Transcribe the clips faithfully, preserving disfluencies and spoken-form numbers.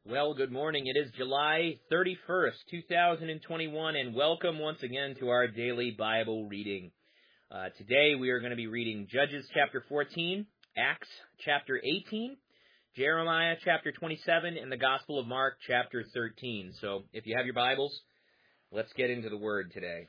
Well, good morning. It is July thirty-first, two thousand twenty-one, and welcome once again to our daily Bible reading. Uh, today we are going to be reading Judges chapter fourteen, Acts chapter eighteen, Jeremiah chapter twenty-seven, and the Gospel of Mark chapter thirteen. So if you have your Bibles, let's get into the Word today.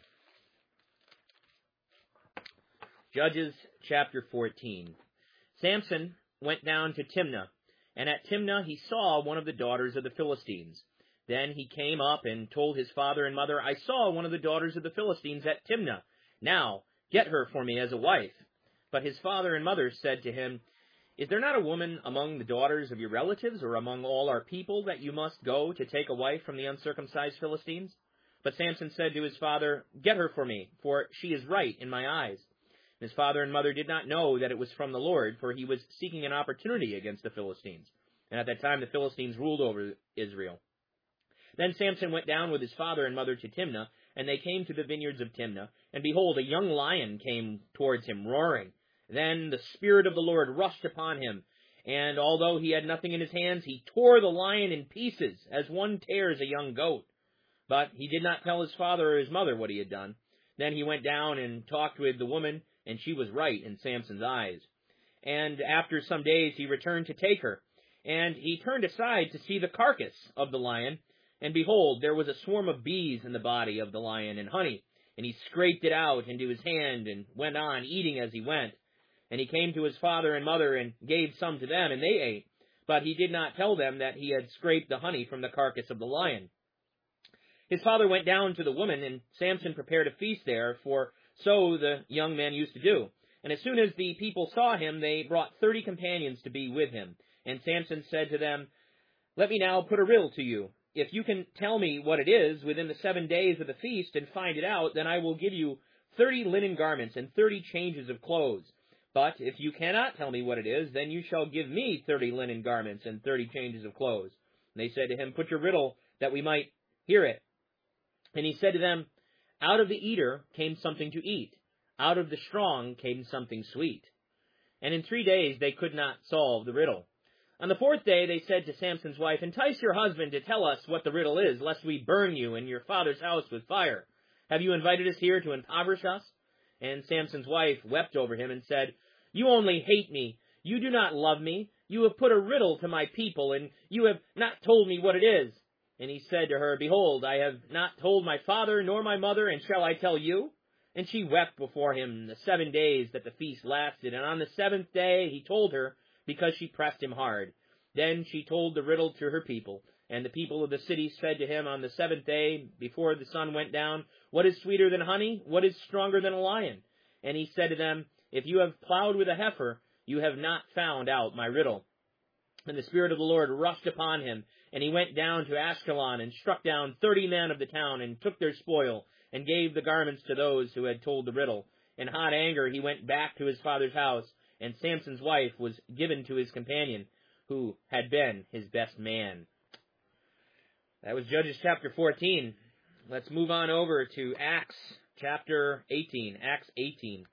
Judges chapter fourteen. Samson went down to Timnah, and at Timnah he saw one of the daughters of the Philistines. Then he came up and told his father and mother, I saw one of the daughters of the Philistines at Timnah. Now get her for me as a wife. But his father and mother said to him, Is there not a woman among the daughters of your relatives or among all our people that you must go to take a wife from the uncircumcised Philistines? But Samson said to his father, Get her for me, for she is right in my eyes. His father and mother did not know that it was from the Lord, for he was seeking an opportunity against the Philistines. And at that time the Philistines ruled over Israel. Then Samson went down with his father and mother to Timnah, and they came to the vineyards of Timnah. And behold, a young lion came towards him, roaring. Then the Spirit of the Lord rushed upon him, and although he had nothing in his hands, he tore the lion in pieces, as one tears a young goat. But he did not tell his father or his mother what he had done. Then he went down and talked with the woman, and she was right in Samson's eyes. And after some days he returned to take her, and he turned aside to see the carcass of the lion, and behold, there was a swarm of bees in the body of the lion, and honey, and he scraped it out into his hand, and went on eating as he went. And he came to his father and mother, and gave some to them, and they ate, but he did not tell them that he had scraped the honey from the carcass of the lion. His father went down to the woman, and Samson prepared a feast there, for so the young man used to do. And as soon as the people saw him, they brought thirty companions to be with him. And Samson said to them, Let me now put a riddle to you. If you can tell me what it is within the seven days of the feast and find it out, then I will give you thirty linen garments and thirty changes of clothes. But if you cannot tell me what it is, then you shall give me thirty linen garments and thirty changes of clothes. And they said to him, Put your riddle, that we might hear it. And he said to them, Out of the eater came something to eat. Out of the strong came something sweet. And in three days they could not solve the riddle. On the fourth day they said to Samson's wife, Entice your husband to tell us what the riddle is, lest we burn you and your father's house with fire. Have you invited us here to impoverish us? And Samson's wife wept over him and said, You only hate me. You do not love me. You have put a riddle to my people, and you have not told me what it is. And he said to her, Behold, I have not told my father nor my mother, and shall I tell you? And she wept before him the seven days that the feast lasted. And on the seventh day he told her, because she pressed him hard. Then she told the riddle to her people. And the people of the city said to him on the seventh day, before the sun went down, What is sweeter than honey? What is stronger than a lion? And he said to them, If you have plowed with a heifer, you have not found out my riddle. And the Spirit of the Lord rushed upon him, and he went down to Ashkelon, and struck down thirty men of the town, and took their spoil, and gave the garments to those who had told the riddle. In hot anger he went back to his father's house, and Samson's wife was given to his companion, who had been his best man. That was Judges chapter fourteen. Let's move on over to Acts chapter eighteen. Acts eighteen.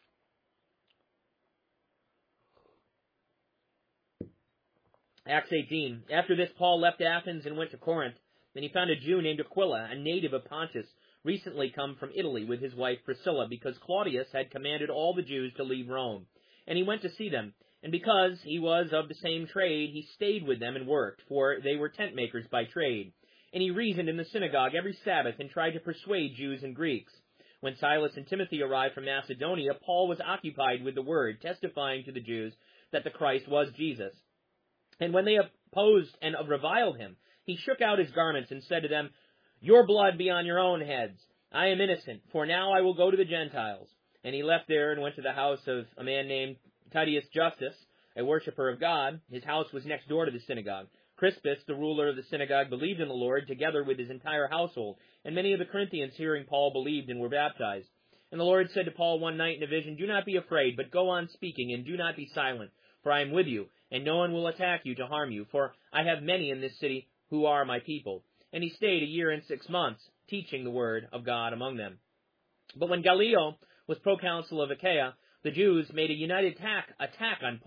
Acts eighteen. After this, Paul left Athens and went to Corinth. Then he found a Jew named Aquila, a native of Pontus, recently come from Italy with his wife Priscilla, because Claudius had commanded all the Jews to leave Rome. And he went to see them. And because he was of the same trade, he stayed with them and worked, for they were tent makers by trade. And he reasoned in the synagogue every Sabbath and tried to persuade Jews and Greeks. When Silas and Timothy arrived from Macedonia, Paul was occupied with the word, testifying to the Jews that the Christ was Jesus. And when they opposed and reviled him, he shook out his garments and said to them, Your blood be on your own heads. I am innocent, for now I will go to the Gentiles. And he left there and went to the house of a man named Titius Justus, a worshipper of God. His house was next door to the synagogue. Crispus, the ruler of the synagogue, believed in the Lord, together with his entire household. And many of the Corinthians, hearing Paul, believed and were baptized. And the Lord said to Paul one night in a vision, Do not be afraid, but go on speaking, and do not be silent, for I am with you, and no one will attack you to harm you, for I have many in this city who are my people. And he stayed a year and six months, teaching the word of God among them. But when Gallio was proconsul of Achaia, the Jews made a united attack, attack on Paul,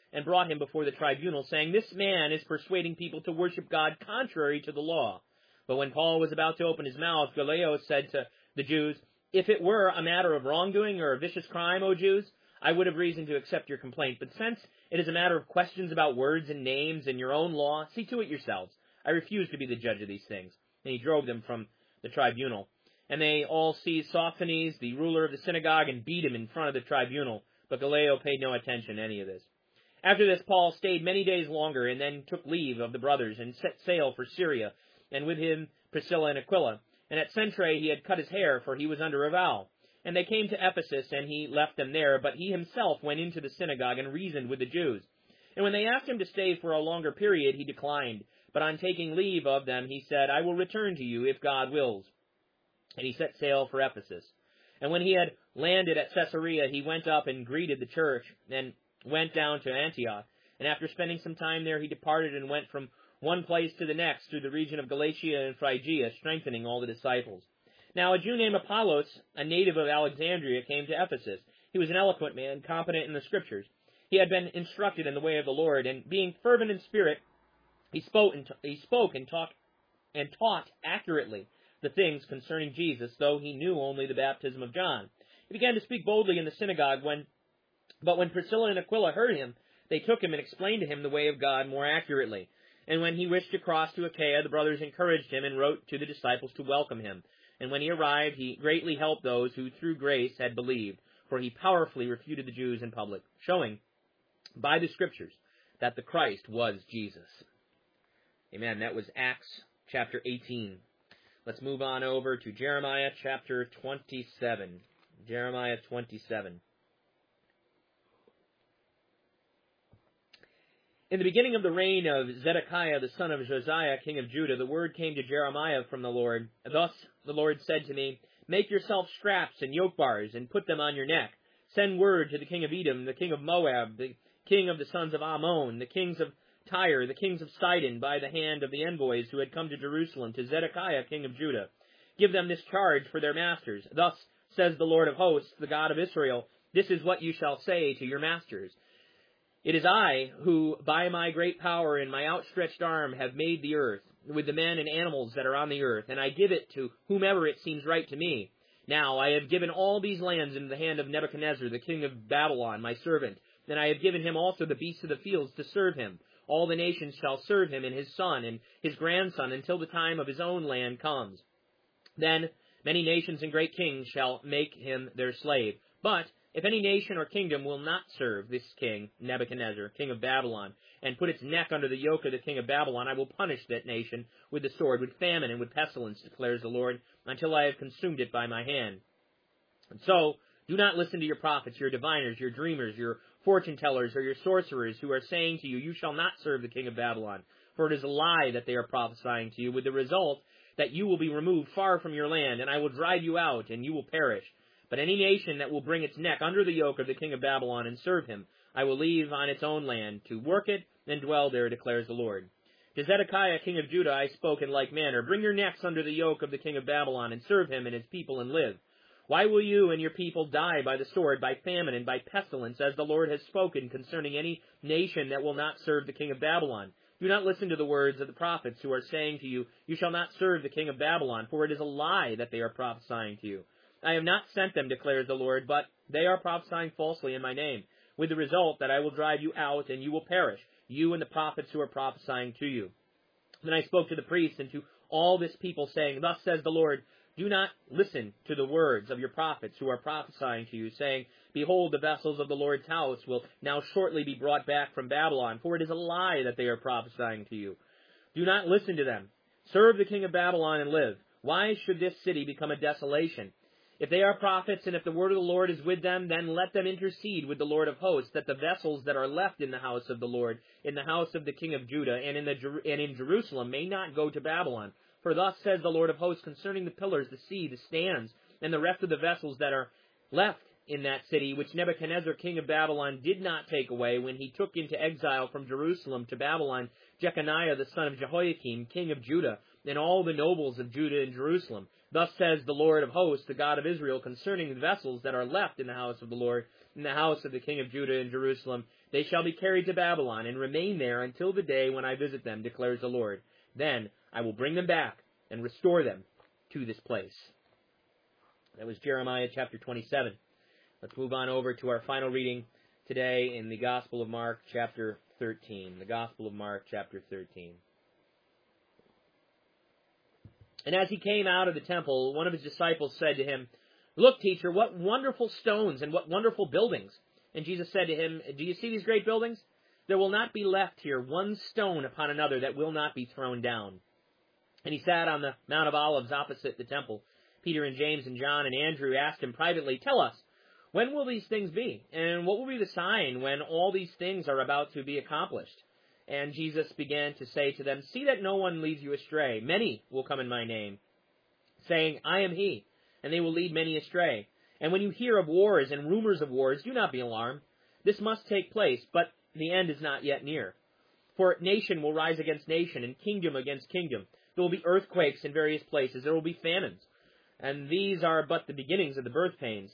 and brought him before the tribunal, saying, "This man is persuading people to worship God contrary to the law." But when Paul was about to open his mouth, Gallio said to the Jews, "If it were a matter of wrongdoing or a vicious crime, O Jews, I would have reason to accept your complaint. But since it is a matter of questions about words and names and your own law, see to it yourselves. I refuse to be the judge of these things." And he drove them from the tribunal. And they all seized Sosthenes, the ruler of the synagogue, and beat him in front of the tribunal. But Gallio paid no attention to any of this. After this, Paul stayed many days longer, and then took leave of the brothers, and set sail for Syria, and with him Priscilla and Aquila. And at Cenchreae he had cut his hair, for he was under a vow. And they came to Ephesus, and he left them there, but he himself went into the synagogue and reasoned with the Jews. And when they asked him to stay for a longer period, he declined. But on taking leave of them, he said, "I will return to you if God wills." And he set sail for Ephesus. And when he had landed at Caesarea, he went up and greeted the church, and went down to Antioch. And after spending some time there, he departed and went from one place to the next through the region of Galatia and Phrygia, strengthening all the disciples. Now a Jew named Apollos, a native of Alexandria, came to Ephesus. He was an eloquent man, competent in the Scriptures. He had been instructed in the way of the Lord, and being fervent in spirit, he spoke and, t- he spoke and, talk, and taught accurately the things concerning Jesus, though he knew only the baptism of John. He began to speak boldly in the synagogue, when, but when Priscilla and Aquila heard him, they took him and explained to him the way of God more accurately. And when he wished to cross to Achaia, the brothers encouraged him and wrote to the disciples to welcome him. And when he arrived, he greatly helped those who through grace had believed, for he powerfully refuted the Jews in public, showing by the Scriptures that the Christ was Jesus. Amen. That was Acts chapter eighteen. Let's move on over to Jeremiah chapter twenty-seven. Jeremiah twenty-seven. In the beginning of the reign of Zedekiah, the son of Josiah, king of Judah, the word came to Jeremiah from the Lord. Thus the Lord said to me, "Make yourself straps and yoke bars, and put them on your neck. Send word to the king of Edom, the king of Moab, the king of the sons of Ammon, the kings of Tyre, the kings of Sidon, by the hand of the envoys who had come to Jerusalem, to Zedekiah, king of Judah. Give them this charge for their masters. Thus says the Lord of hosts, the God of Israel, this is what you shall say to your masters. It is I who, by my great power and my outstretched arm, have made the earth, with the men and animals that are on the earth, and I give it to whomever it seems right to me. Now I have given all these lands into the hand of Nebuchadnezzar, the king of Babylon, my servant, and I have given him also the beasts of the fields to serve him. All the nations shall serve him, and his son and his grandson, until the time of his own land comes. Then many nations and great kings shall make him their slave. But if any nation or kingdom will not serve this king, Nebuchadnezzar, king of Babylon, and put its neck under the yoke of the king of Babylon, I will punish that nation with the sword, with famine, and with pestilence, declares the Lord, until I have consumed it by my hand. And so, do not listen to your prophets, your diviners, your dreamers, your fortune-tellers, or your sorcerers, who are saying to you, you shall not serve the king of Babylon. For it is a lie that they are prophesying to you, with the result that you will be removed far from your land, and I will drive you out, and you will perish. But any nation that will bring its neck under the yoke of the king of Babylon and serve him, I will leave on its own land, to work it and dwell there, declares the Lord. To Zedekiah, king of Judah, I spoke in like manner, bring your necks under the yoke of the king of Babylon, and serve him and his people, and live. Why will you and your people die by the sword, by famine, and by pestilence, as the Lord has spoken concerning any nation that will not serve the king of Babylon? Do not listen to the words of the prophets who are saying to you, you shall not serve the king of Babylon, for it is a lie that they are prophesying to you. I have not sent them, declares the Lord, but they are prophesying falsely in my name, with the result that I will drive you out, and you will perish, you and the prophets who are prophesying to you. Then I spoke to the priests and to all this people, saying, thus says the Lord, do not listen to the words of your prophets who are prophesying to you, saying, behold, the vessels of the Lord's house will now shortly be brought back from Babylon, for it is a lie that they are prophesying to you. Do not listen to them. Serve the king of Babylon and live. Why should this city become a desolation? If they are prophets, and if the word of the Lord is with them, then let them intercede with the Lord of hosts, that the vessels that are left in the house of the Lord, in the house of the king of Judah, and in, the, and in Jerusalem, may not go to Babylon. For thus says the Lord of hosts concerning the pillars, the sea, the stands, and the rest of the vessels that are left in that city, which Nebuchadnezzar king of Babylon did not take away when he took into exile from Jerusalem to Babylon Jeconiah the son of Jehoiakim, king of Judah, and all the nobles of Judah and Jerusalem. Thus says the Lord of hosts, the God of Israel, concerning the vessels that are left in the house of the Lord, in the house of the king of Judah and Jerusalem. They shall be carried to Babylon, and remain there until the day when I visit them, declares the Lord. Then I will bring them back, and restore them to this place. That was Jeremiah chapter twenty-seven. Let's move on over to our final reading today in the Gospel of Mark chapter thirteen. The Gospel of Mark chapter thirteen. And as he came out of the temple, one of his disciples said to him, "Look, teacher, what wonderful stones and what wonderful buildings." And Jesus said to him, "Do you see these great buildings? There will not be left here one stone upon another that will not be thrown down." And he sat on the Mount of Olives opposite the temple. Peter and James and John and Andrew asked him privately, "Tell us, when will these things be? And what will be the sign when all these things are about to be accomplished?" And Jesus began to say to them, "See that no one leads you astray. Many will come in my name, saying, 'I am he,' and they will lead many astray. And when you hear of wars and rumors of wars, do not be alarmed. This must take place, but the end is not yet near. For nation will rise against nation, and kingdom against kingdom. There will be earthquakes in various places. There will be famines. And these are but the beginnings of the birth pains.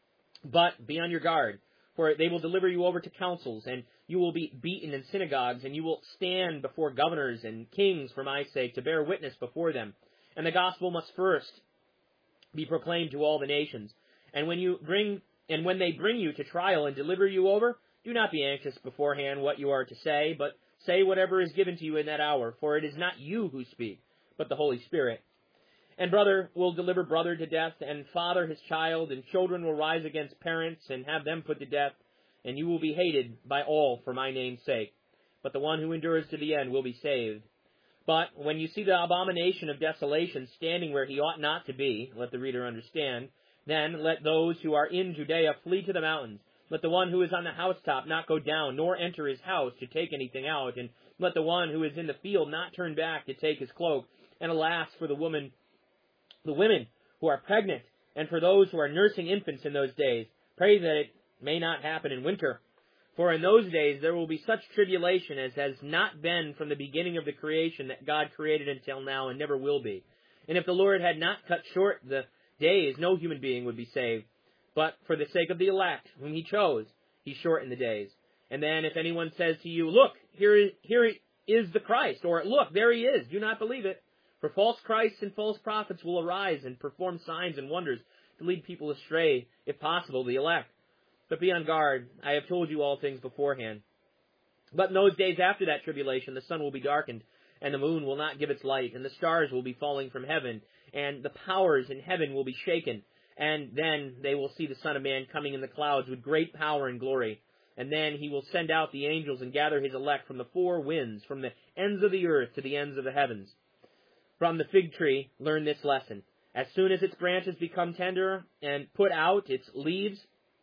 But be on your guard, for they will deliver you over to councils, and you will be beaten in synagogues, and you will stand before governors and kings for my sake to bear witness before them. And the gospel must first be proclaimed to all the nations. And when you bring, and when they bring you to trial and deliver you over, do not be anxious beforehand what you are to say, but say whatever is given to you in that hour, for it is not you who speak, but the Holy Spirit. And brother will deliver brother to death, and father his child, and children will rise against parents and have them put to death, and you will be hated by all for my name's sake. But the one who endures to the end will be saved. But when you see the abomination of desolation standing where he ought not to be, let the reader understand, then let those who are in Judea flee to the mountains. Let the one who is on the housetop not go down, nor enter his house to take anything out, and let the one who is in the field not turn back to take his cloak. And alas for the woman the women who are pregnant, and for those who are nursing infants in those days. Pray that it may not happen in winter. For in those days there will be such tribulation as has not been from the beginning of the creation that God created until now, and never will be. And if the Lord had not cut short the days, no human being would be saved. But for the sake of the elect, whom he chose, he shortened the days. And then if anyone says to you, 'Look, here is, here is the Christ,' or 'Look, there he is,' do not believe it. For false Christs and false prophets will arise and perform signs and wonders to lead people astray, if possible, the elect. But be on guard. I have told you all things beforehand. But in those days after that tribulation, the sun will be darkened, and the moon will not give its light, and the stars will be falling from heaven, and the powers in heaven will be shaken. And then they will see the Son of Man coming in the clouds with great power and glory. And then he will send out the angels and gather his elect from the four winds, from the ends of the earth to the ends of the heavens. From the fig tree, learn this lesson. As soon as its branches become tender and put out its leaves,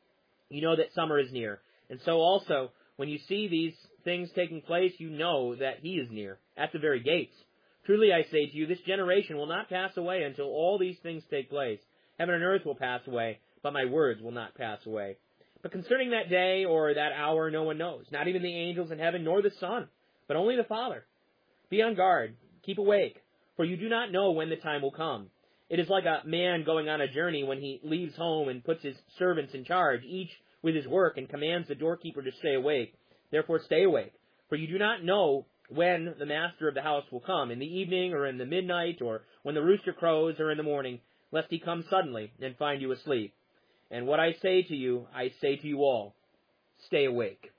you know that summer is near. And so also, when you see these things taking place, you know that he is near, at the very gates. Truly I say to you, this generation will not pass away until all these things take place. Heaven and earth will pass away, but my words will not pass away. But concerning that day or that hour, no one knows, not even the angels in heaven, nor the Son, but only the Father. Be on guard, keep awake, for you do not know when the time will come. It is like a man going on a journey when he leaves home and puts his servants in charge, each with his work, and commands the doorkeeper to stay awake. Therefore stay awake, for you do not know when the master of the house will come, in the evening or in the midnight, or when the rooster crows or in the morning, lest he come suddenly and find you asleep. And what I say to you, I say to you all, stay awake.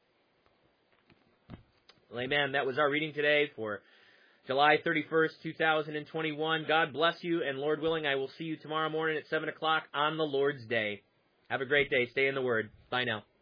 Well, amen. That was our reading today for July thirty-first, two thousand twenty-one. God bless you, and Lord willing, I will see you tomorrow morning at seven o'clock on the Lord's Day. Have a great day. Stay in the Word. Bye now.